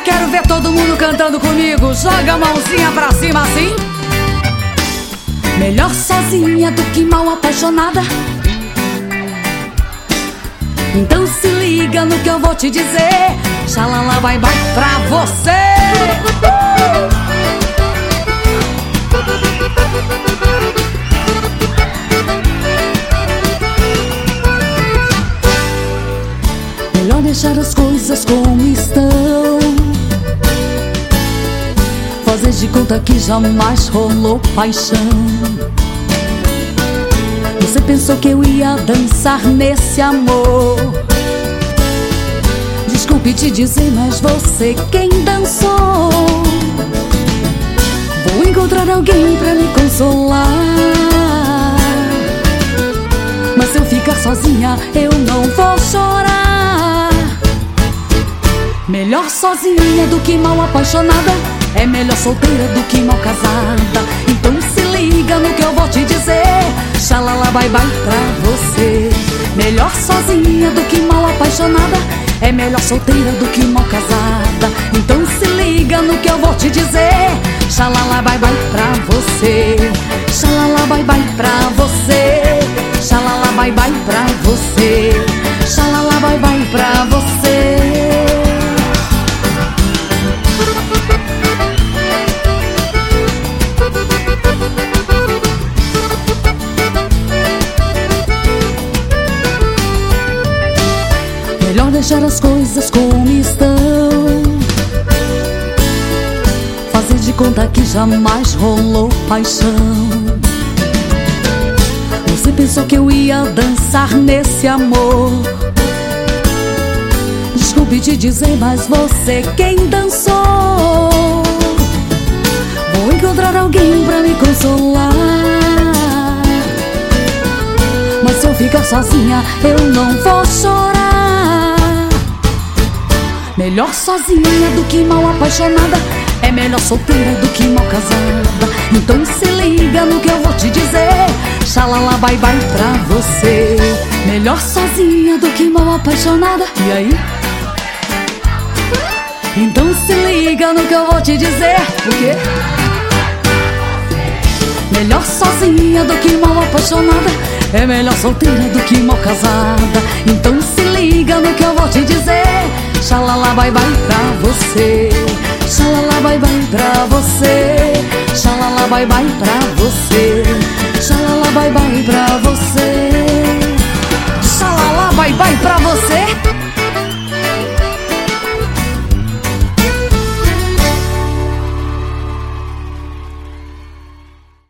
quero ver todo mundo cantando comigo. Joga a mãozinha pra cima assim. Melhor sozinha do que mal apaixonada. Então se liga no que eu vou te dizer. Xalala vai vai pra você. Melhor deixar as coisas como estão. Fazer de conta que jamais rolou paixão. Você pensou que eu ia dançar nesse amor. Desculpe te dizer, mas você quem dançou. Vou encontrar alguém pra me consolar. Mas se eu ficar sozinha, eu não vou chorar. Melhor sozinha do que mal apaixonada. É melhor solteira do que mal casada. Então se liga no que eu vou te dizer. Xalala vai vai pra você. Melhor sozinha do que mal apaixonada. É melhor solteira do que mal casada. Então se liga no que eu vou te dizer. Xalala vai vai pra você. Xalala vai vai pra você. Xalala vai vai pra você. Xalala vai vai pra você. Melhor deixar as coisas como estão. Fazer de conta que jamais rolou paixão. Você pensou que eu ia dançar nesse amor. Desculpe te dizer, mas você quem dançou. Vou encontrar alguém pra me consolar. Mas se eu ficar sozinha, eu não vou chorar. Melhor sozinha do que mal apaixonada. É melhor solteira do que mal casada. Então se liga no que eu vou te dizer. Xalala vai vai pra você. Melhor sozinha do que mal apaixonada. E aí? Então se liga no que eu vou te dizer. O quê? Melhor sozinha do que mal apaixonada. É melhor solteira do que mal casada. Então se liga no que eu vou te dizer. Xalala vai vai pra você. Xalala vai vai pra você. Xalala vai vai pra você. Xalala vai vai pra você. Xalala vai vai pra